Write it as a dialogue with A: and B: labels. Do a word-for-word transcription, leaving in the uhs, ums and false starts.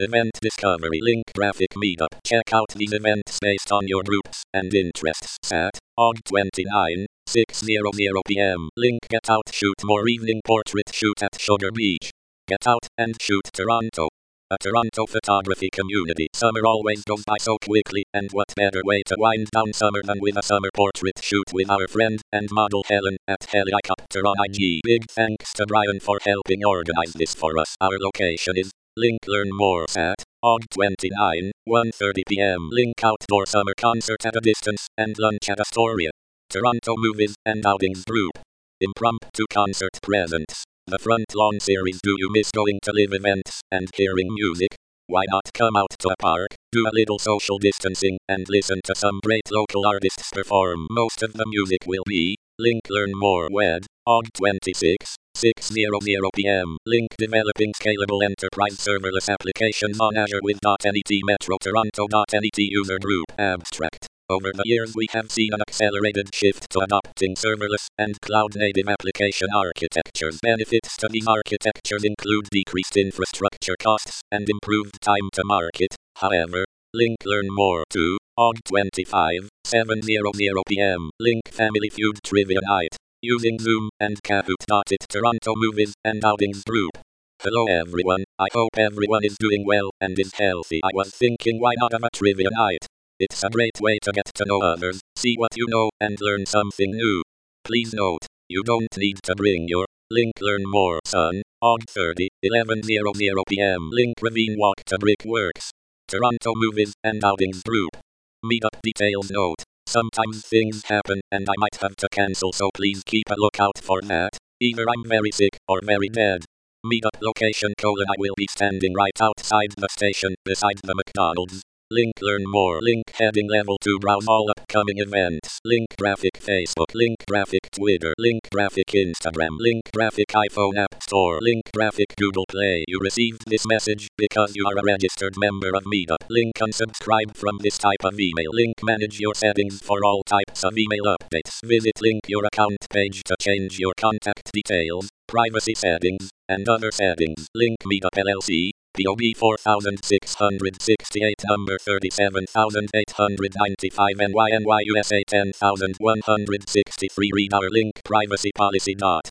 A: Event discovery link graphic meetup. Check out these events based on your groups and interests. At Og twenty-nine, six hundred p m Link Get Out Shoot More Evening Portrait Shoot at Sugar Beach. Get Out and Shoot Toronto. A Toronto photography community. Summer always goes by so quickly, and what better way to wind down summer than with a summer portrait shoot with our friend and model Helen at Helicopter on I G. Big thanks to Brian for helping organize this for us. Our location is link learn more at Og twenty-nine, one thirty p m Link outdoor summer concert at a distance and lunch at Astoria. Toronto Movies and Outings Group. Impromptu concert presents. The Front Lawn Series. Do you miss going to live events and hearing music? Why not come out to a park, do a little social distancing, and listen to some great local artists perform? Most of the music will be link learn more wed, Og twenty-six, six hundred p m Link developing scalable enterprise serverless applications on Azure with .net Metro Toronto .net user group. Abstract. Over the years we have seen an accelerated shift to adopting serverless and cloud-native application architectures. Benefits to these architectures include decreased infrastructure costs and improved time to market. However, link learn more to Og twenty-five, seven hundred p m Link Family Feud Trivia Night. Using Zoom and Kahoot. It Toronto Movies and Outings Group. Hello everyone, I hope everyone is doing well and is healthy. I was thinking, why not have a trivia night? It's a great way to get to know others, see what you know, and learn something new. Please note, you don't need to bring your link learn more son. Og thirty, eleven hundred p m Link Ravine Walk to Brickworks. Toronto Movies and Outings Group. Meetup details. Note, sometimes things happen and I might have to cancel, so please keep a lookout for that. Either I'm very sick or very dead. Meetup location colon I will be standing right outside the station beside the McDonald's. Link learn more. Link heading level two. Browse all upcoming events. Link graphic Facebook. Link graphic Twitter. Link graphic Instagram. Link graphic iPhone App Store. Link graphic Google Play. You received this message because you are a registered member of Meetup. Link unsubscribe from this type of email. Link manage your settings for all types of email updates. Visit link your account page to change your contact details, privacy settings, and other settings. Link Meetup L L C. P O B four thousand six hundred sixty-eight, number thirty-seven thousand eight hundred ninety-five, N Y N Y U S A ten thousand one hundred sixty-three. Read our link privacy policy.